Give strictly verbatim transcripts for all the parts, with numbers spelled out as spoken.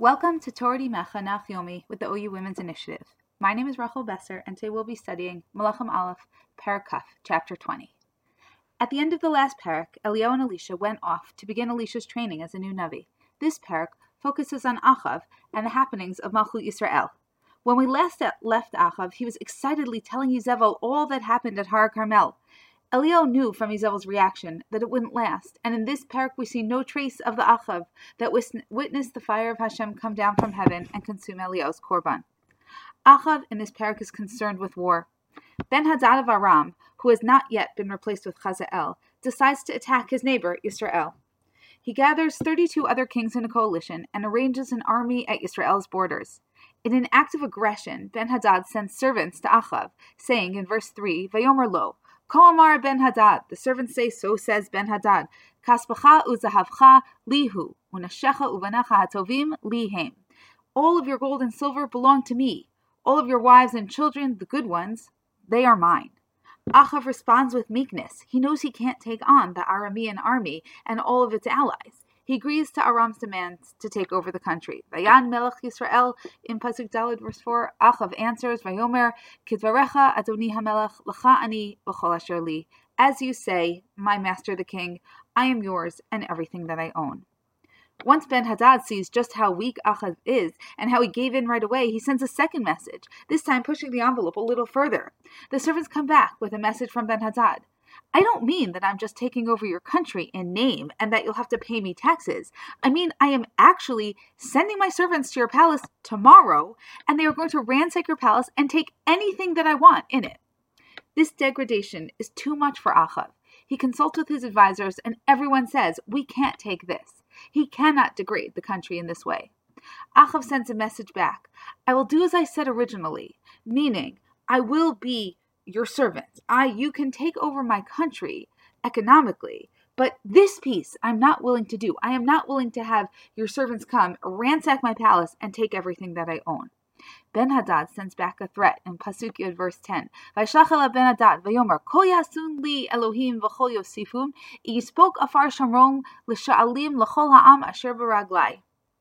Welcome to Torah Mecha Nach Yomi with the O U Women's Initiative. My name is Rachel Besser, and today we'll be studying Malachim Aleph, Parak Kaf, Chapter twenty. At the end of the last parak, Eliyahu and Elisha went off to begin Elisha's training as a new Navi. This parak focuses on Achav and the happenings of Malchut Yisrael. When we last left Achav, he was excitedly telling Yizebel all that happened at Har Carmel. Eliyahu knew from Yizebel's reaction that it wouldn't last, and in this parak we see no trace of the Achav that witnessed the fire of Hashem come down from heaven and consume Eliyahu's korban. Achav in this parak is concerned with war. Ben-Hadad of Aram, who has not yet been replaced with Chazael, decides to attack his neighbor, Yisrael. He gathers thirty-two other kings in a coalition and arranges an army at Yisrael's borders. In an act of aggression, Ben-Hadad sends servants to Achav, saying in verse three, Vayomer lo, Ko amar Ben-Hadad, the servants say, so says Ben-Hadad, Kaspacha uzahavcha lihu, unashecha uvanecha hatovim lihem. All of your gold and silver belong to me. All of your wives and children, the good ones, they are mine. Achav responds with meekness. He knows he can't take on the Aramean army and all of its allies. He agrees to Aram's demands to take over the country. Vayan Melech Yisrael, in Pasuk Daled, verse four, Achav answers, Vayomer, Kidvarecha Adoni HaMelech, Lecha Ani, V'chol Asher Li. As you say, my master the king, I am yours and everything that I own. Once Ben-Hadad sees just how weak Achav is and how he gave in right away, he sends a second message, this time pushing the envelope a little further. The servants come back with a message from Ben-Hadad. I don't mean that I'm just taking over your country in name and that you'll have to pay me taxes. I mean, I am actually sending my servants to your palace tomorrow, and they are going to ransack your palace and take anything that I want in it. This degradation is too much for Achav. He consults with his advisors, and everyone says, we can't take this. He cannot degrade the country in this way. Achav sends a message back. I will do as I said originally, meaning I will be your servant. I, you can take over my country economically, but this piece I'm not willing to do. I am not willing to have your servants come, ransack my palace, and take everything that I own. Ben-Hadad sends back a threat in Pasuk Yud, verse ten. Vayishlach ela Ben-Hadad, vayomer, Kol yasun li Elohim v'chol yosifum, yispok afar shamrom l'sha'alim l'chol ha'am asher b'raglai.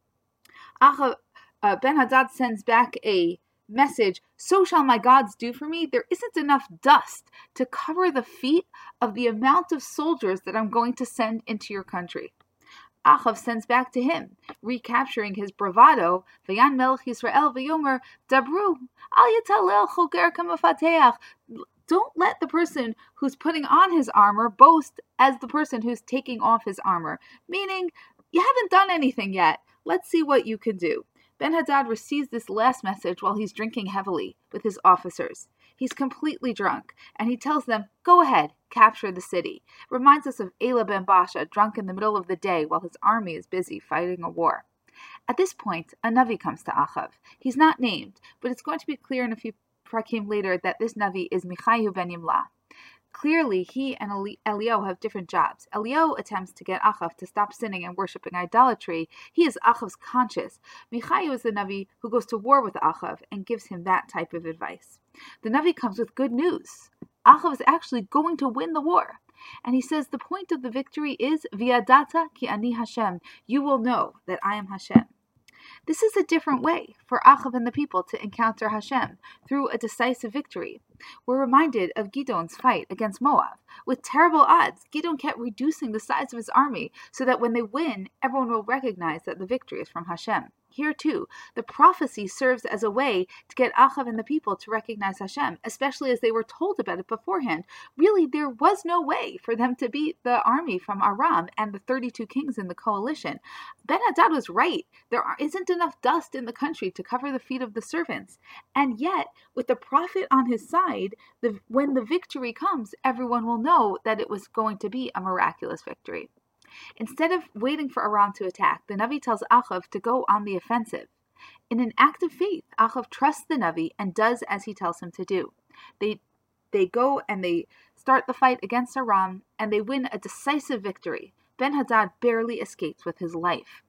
Uh, Ben-Hadad sends back a message, so shall my gods do for me. There isn't enough dust to cover the feet of the amount of soldiers that I'm going to send into your country. Achav sends back to him, recapturing his bravado, Vayan Melech Yisrael Vayomer, Dabru, Al Yatalel Choger Kamafateach. Don't let the person who's putting on his armor boast as the person who's taking off his armor, meaning, you haven't done anything yet. Let's see what you can do. Ben-Hadad receives this last message while he's drinking heavily with his officers. He's completely drunk, and he tells them, go ahead, capture the city. Reminds us of Ela ben Basha, drunk in the middle of the day while his army is busy fighting a war. At this point, a Navi comes to Achav. He's not named, but it's going to be clear in a few prakim later that this Navi is Michayu ben Yimla. Clearly, he and Eli- Eliyahu have different jobs. Eliyahu attempts to get Achav to stop sinning and worshipping idolatry. He is Achav's conscience. Michayu is the Navi who goes to war with Achav and gives him that type of advice. The Navi comes with good news. Achav is actually going to win the war. And he says the point of the victory is, V'yadata ki ani Hashem. You will know that I am Hashem. This is a different way for Achav and the people to encounter Hashem through a decisive victory. We're reminded of Gideon's fight against Moab. With terrible odds, Gideon kept reducing the size of his army so that when they win, everyone will recognize that the victory is from Hashem. Here too, the prophecy serves as a way to get Achav and the people to recognize Hashem, especially as they were told about it beforehand. Really, there was no way for them to beat the army from Aram and the thirty-two kings in the coalition. Ben-Hadad was right. There isn't enough dust in the country to cover the feet of the servants. And yet, with the prophet on his side, the, when the victory comes, everyone will know that it was going to be a miraculous victory. Instead of waiting for Aram to attack, the Navi tells Achav to go on the offensive. In an act of faith, Achav trusts the Navi and does as he tells him to do. They they go and they start the fight against Aram, and they win a decisive victory. Ben-Hadad barely escapes with his life.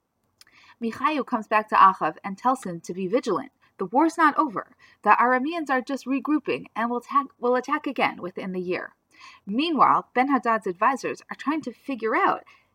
Michayu comes back to Achav and tells him to be vigilant. The war's not over. The Arameans are just regrouping and will attack, will attack again within the year. Meanwhile, Ben-Hadad's advisors are trying to figure out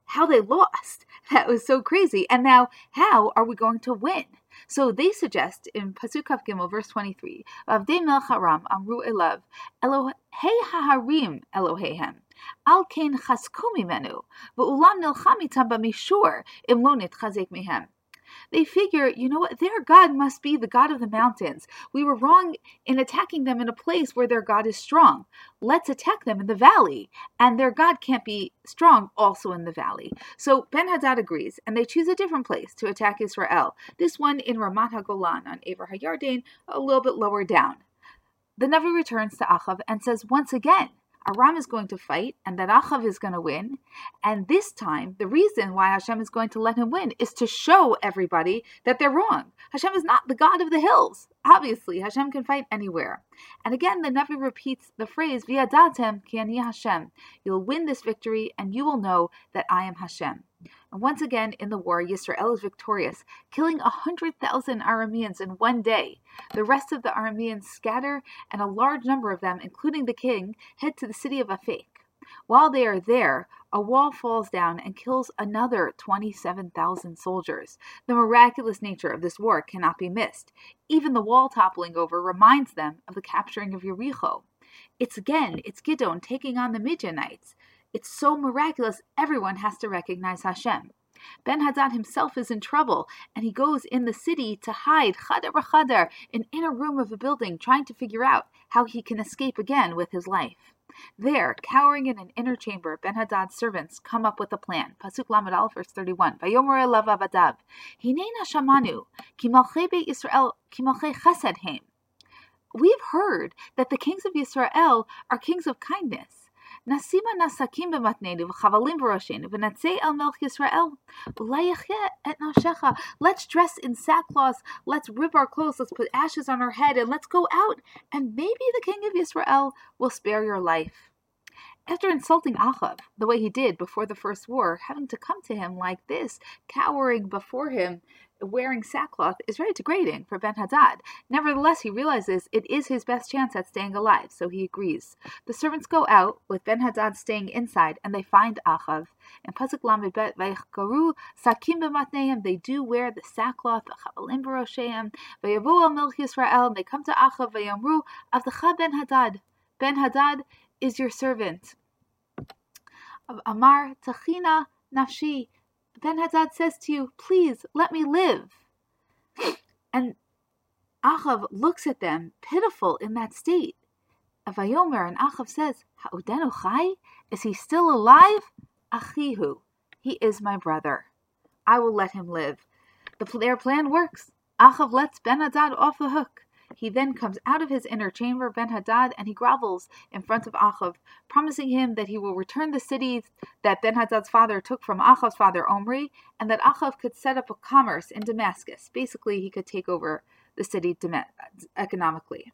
how they lost. That was so crazy. And now, how are we going to win? So they suggest in Pasuk Kaf Gimel, verse twenty-three, Avdei Melech Aram Amru Elav, Elohei Haharim Eloheihem, Al Kein Chasku Mimenu, V'ulam Nilcham Itam B'mishur, Im Lo Nitchazek Mehem. They figure, you know what, their God must be the God of the mountains. We were wrong in attacking them in a place where their God is strong. Let's attack them in the valley. And their God can't be strong also in the valley. So Ben-Hadad agrees, and they choose a different place to attack Israel. This one in Ramat HaGolan on Ever HaYarden, a little bit lower down. The Navi returns to Achav and says once again, Aram is going to fight, and that Achav is going to win. And this time, the reason why Hashem is going to let him win is to show everybody that they're wrong. Hashem is not the God of the hills. Obviously, Hashem can fight anywhere. And again, the Navi repeats the phrase, V'yadatem ki ani Hashem. You'll win this victory, and you will know that I am Hashem. And once again, in the war, Yisrael is victorious, killing one hundred thousand Arameans in one day. The rest of the Arameans scatter, and a large number of them, including the king, head to the city of Afek. While they are there, a wall falls down and kills another twenty-seven thousand soldiers. The miraculous nature of this war cannot be missed. Even the wall toppling over reminds them of the capturing of Yericho. It's again, it's Gidon taking on the Midianites. It's so miraculous, everyone has to recognize Hashem. Ben-Hadad himself is in trouble, and he goes in the city to hide, chadar b'chadar, in an inner room of a building, trying to figure out how he can escape again with his life. There, cowering in an inner chamber, Ben-Hadad's servants come up with a plan. Pasuk Lamed Aleph, verse thirty-one. Vayomer elav avadav, Hinena shamanu, ki malchei Beit Yisrael, ki malchei chesed heim. We've heard that the kings of Yisrael are kings of kindness. Nasima nasakim b'matneinu v'chavalim v'roshenu v'natzei el melch Yisrael v'la yachye et nafshecha. Let's dress in sackcloth, let's rip our clothes, let's put ashes on our head, and let's go out, and maybe the king of Yisrael will spare your life. After insulting Achav the way he did before the first war, having to come to him like this, cowering before him, wearing sackcloth, is very degrading for Ben-Hadad. Nevertheless, he realizes it is his best chance at staying alive, so he agrees. The servants go out, with Ben-Hadad staying inside, and they find Achav. In Pasuk Lamed Bet, Vaychkaru sakim b'matneim, they do wear the sackcloth, v'chavalim b'rosheim, v'yavu al melch Yisrael, and they come to Achav, v'yamru, Avdecha Ben-Hadad. Ben-Hadad is your servant. Amar Tachina Nafshi. Ben-Hadad says to you, please let me live. And Achav looks at them, pitiful in that state. Vayomer, and Achav says, Ha'udenu chai? Is he still alive? Achihu, he is my brother. I will let him live. The, their plan works. Achav lets Ben-Hadad off the hook. He then comes out of his inner chamber, Ben-Hadad, and he grovels in front of Achav, promising him that he will return the cities that Ben-Hadad's father took from Achav's father Omri, and that Achav could set up a commerce in Damascus. Basically, he could take over the city economically.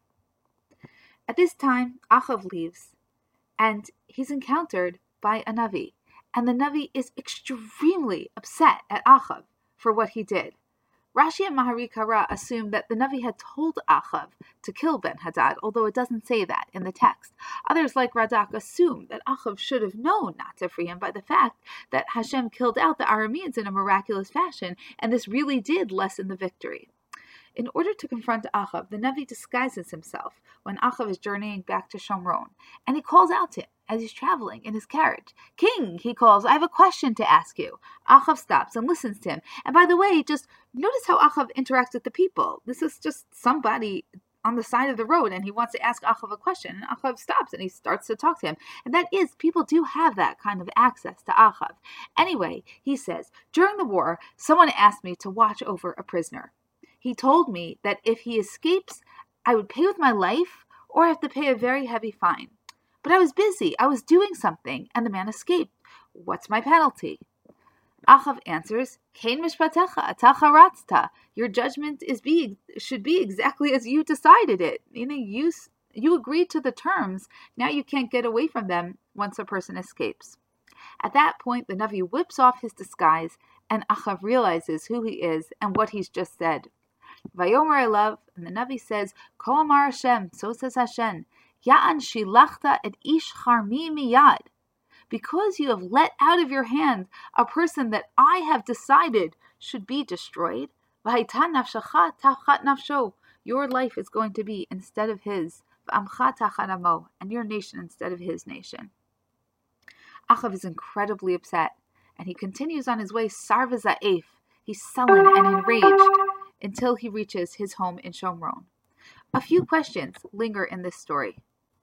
At this time, Achav leaves, and he's encountered by a Navi, and the Navi is extremely upset at Achav for what he did. Rashi and Mahari Kara assume that the Navi had told Achav to kill Ben-Hadad, although it doesn't say that in the text. Others, like Radak, assume that Achav should have known not to free him by the fact that Hashem killed out the Arameans in a miraculous fashion, and this really did lessen the victory. In order to confront Achav, the Navi disguises himself when Achav is journeying back to Shomron, and he calls out to him as he's traveling in his carriage. King, he calls, I have a question to ask you. Achav stops and listens to him. And by the way, just notice how Achav interacts with the people. This is just somebody on the side of the road, and he wants to ask Achav a question, and Achav stops and he starts to talk to him. And that is, people do have that kind of access to Achav. Anyway, he says, during the war, someone asked me to watch over a prisoner. He told me that if he escapes, I would pay with my life or have to pay a very heavy fine. But I was busy, I was doing something, and the man escaped. What's my penalty? Achav answers, Kein mishpatecha atah haratzta. Your judgment is be, should be exactly as you decided it. Meaning you, you agreed to the terms, now you can't get away from them once a person escapes. At that point, the Navi whips off his disguise, and Achav realizes who he is and what he's just said. Vayomer elav, and the Navi says, Ko amar Hashem, so says Hashem, Ya'an shilachta et ish charmi miyad. because you have let out of your hand a person that I have decided should be destroyed, your life is going to be instead of his, and your nation instead of his nation. Achav is incredibly upset, and he continues on his way sarva za'ef. He's sullen and enraged until he reaches his home in Shomron. A few questions linger in this story.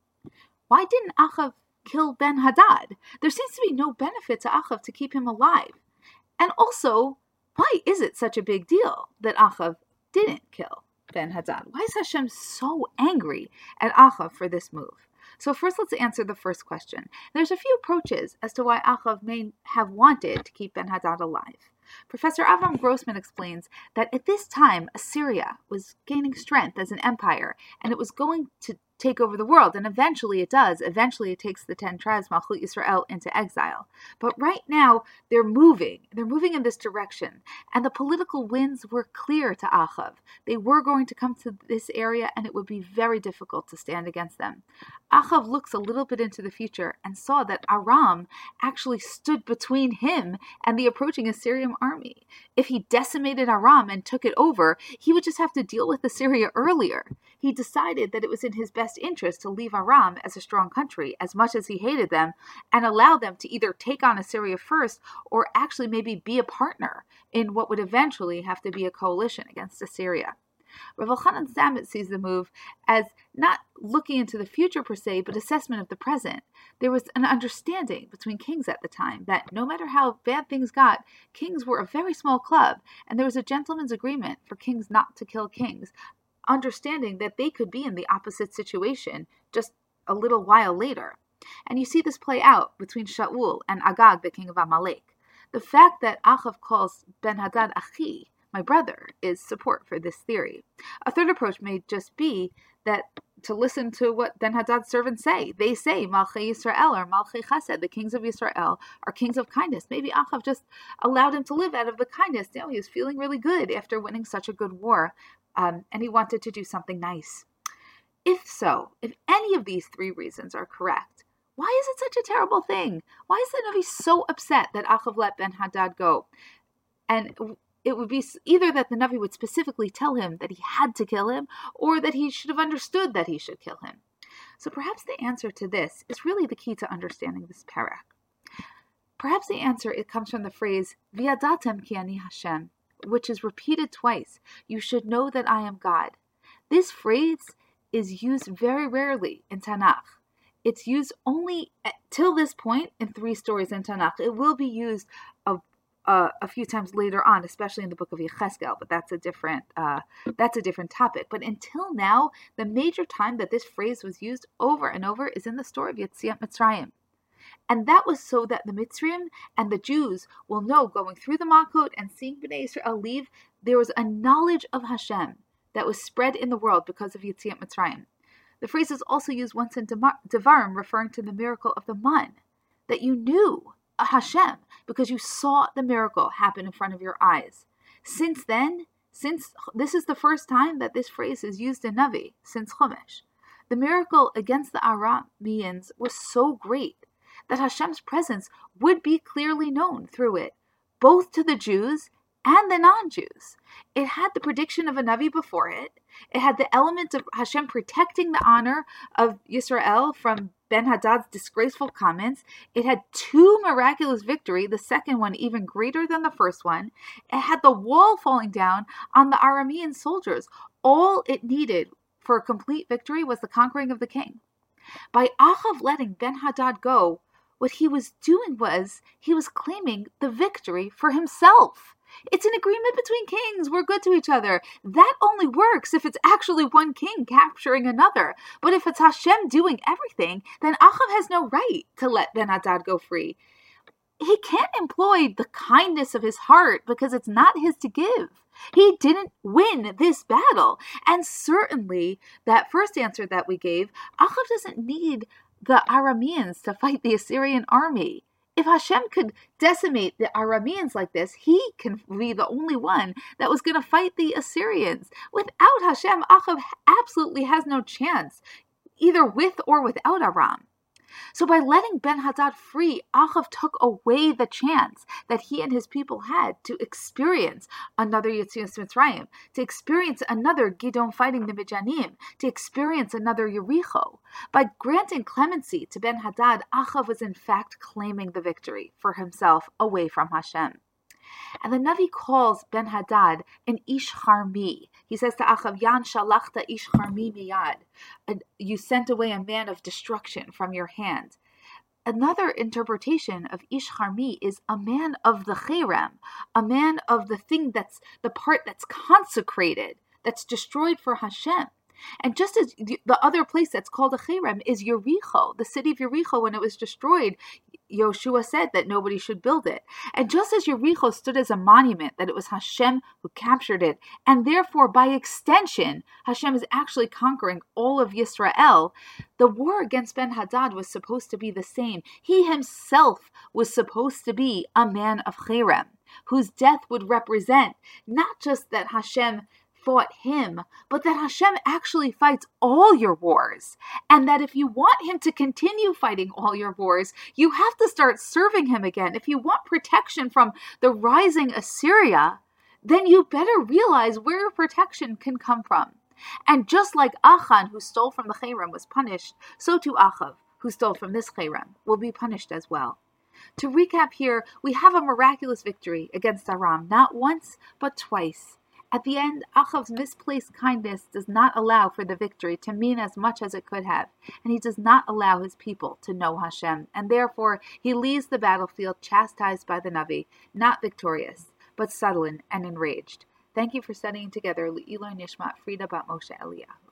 Why didn't Achav kill Ben-Hadad? There seems to be no benefit to Achav to keep him alive. And also, why is it such a big deal that Achav didn't kill Ben-Hadad? Why is Hashem so angry at Achav for this move? So first let's answer the first question. There's a few approaches as to why Achav may have wanted to keep Ben-Hadad alive. Professor Avram Grossman explains that at this time, Assyria was gaining strength as an empire, and it was going to take over the world, and eventually it does. Eventually it takes the ten tribes, Malchut Yisrael, into exile. But right now, they're moving. They're moving in this direction, and the political winds were clear to Achav. They were going to come to this area, and it would be very difficult to stand against them. Achav looks a little bit into the future and saw that Aram actually stood between him and the approaching Assyrian army. If he decimated Aram and took it over, he would just have to deal with Assyria earlier. He decided that it was in his best interest to leave Aram as a strong country, as much as he hated them, and allow them to either take on Assyria first or actually maybe be a partner in what would eventually have to be a coalition against Assyria. Rav Elchanan Samet sees the move as not looking into the future per se, but assessment of the present. There was an understanding between kings at the time that no matter how bad things got, kings were a very small club, and there was a gentleman's agreement for kings not to kill kings, understanding that they could be in the opposite situation just a little while later. And you see this play out between Shaul and Agag, the king of Amalek. The fact that Achav calls Ben-Hadad Achi, my brother, is support for this theory. A third approach may just be that to listen to what Ben-Hadad's servants say. They say Malchei Yisrael or Malchei Chesed, the kings of Yisrael, are kings of kindness. Maybe Achav just allowed him to live out of the kindness. You know, he was feeling really good after winning such a good war. Um, and he wanted to do something nice. If so, if any of these three reasons are correct, why is it such a terrible thing? Why is the Navi so upset that Achav let Ben-Hadad go? And it would be either that the Navi would specifically tell him that he had to kill him, or that he should have understood that he should kill him. So perhaps the answer to this is really the key to understanding this parak. Perhaps the answer, it comes from the phrase, V'yadatem ki ani Hashem, which is repeated twice. You should know that I am God. This phrase is used very rarely in Tanakh. It's used only at, till this point in three stories in Tanakh. It will be used a, a, a few times later on, especially in the book of Yechezkel, but that's a different uh, that's a different topic. But until now, the major time that this phrase was used over and over is in the story of Yetziat Mitzrayim. And that was so that the Mitzrayim and the Jews will know, going through the Makot and seeing Bnei Yisrael leave, there was a knowledge of Hashem that was spread in the world because of Yetziat Mitzrayim. The phrase is also used once in Devarim, referring to the miracle of the man, that you knew Hashem because you saw the miracle happen in front of your eyes. Since then, since this is the first time that this phrase is used in Navi, since Chumash, the miracle against the Arameans was so great that Hashem's presence would be clearly known through it, both to the Jews and the non-Jews. It had the prediction of a Navi before it. It had the element of Hashem protecting the honor of Yisrael from Ben-Hadad's disgraceful comments. It had two miraculous victory, the second one even greater than the first one. It had the wall falling down on the Aramean soldiers. All it needed for a complete victory was the conquering of the king. By Achav letting Ben-Hadad go, what he was doing was, he was claiming the victory for himself. It's an agreement between kings. We're good to each other. That only works if it's actually one king capturing another. But if it's Hashem doing everything, then Achav has no right to let Ben-Hadad go free. He can't employ the kindness of his heart because it's not his to give. He didn't win this battle. And certainly, that first answer that we gave, Achav doesn't need the Arameans to fight the Assyrian army. If Hashem could decimate the Arameans like this, he can be the only one that was going to fight the Assyrians. Without Hashem, Achav absolutely has no chance, either with or without Aram. So by letting Ben-Hadad free, Achav took away the chance that he and his people had to experience another Yetzias Mitzrayim, to experience another Gidon fighting the Midianim, to experience another Yericho. By granting clemency to Ben-Hadad, Achav was in fact claiming the victory for himself away from Hashem. And the Navi calls Ben-Hadad an Ish Charmi. He says to Achav, Yan shalachta Ish Charmi miyad. You sent away a man of destruction from your hand. Another interpretation of Ish Charmi is a man of the Cherem, a man of the thing that's the part that's consecrated, that's destroyed for Hashem. And just as the other place that's called a Cherem is Yericho, the city of Yericho, when it was destroyed, Yoshua said that nobody should build it. And just as Yericho stood as a monument, that it was Hashem who captured it, and therefore by extension, Hashem is actually conquering all of Yisrael, the war against Ben-Hadad was supposed to be the same. He himself was supposed to be a man of Cherem, whose death would represent not just that Hashem fought him, but that Hashem actually fights all your wars. And that if you want him to continue fighting all your wars, you have to start serving him again. If you want protection from the rising Assyria, then you better realize where your protection can come from. And just like Achan, who stole from the Cherem, was punished, so too Achav, who stole from this Cherem, will be punished as well. To recap here, we have a miraculous victory against Aram, not once, but twice. At the end, Achav's misplaced kindness does not allow for the victory to mean as much as it could have, and he does not allow his people to know Hashem, and therefore he leaves the battlefield chastised by the Navi, not victorious, but sullen and enraged. Thank you for studying together. Le'iloi Nishmat Frida Bat Moshe Eliyahu.